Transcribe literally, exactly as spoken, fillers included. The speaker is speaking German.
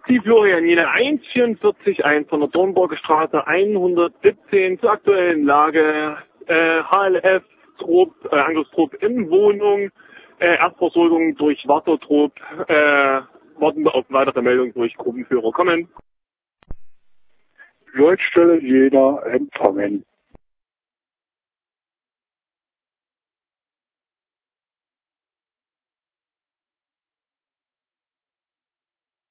Die Florian Jene eins vier vier eins von der Dornburger Straße hundertsiebzehn zur aktuellen Lage. Äh, H L F, Trupp, äh, Angriffstrupp in Wohnung, äh, Erstversorgung durch Wassertrupp, äh, warten wir auf weitere Meldungen durch Gruppenführer kommen. Leutstelle Jena empfangen.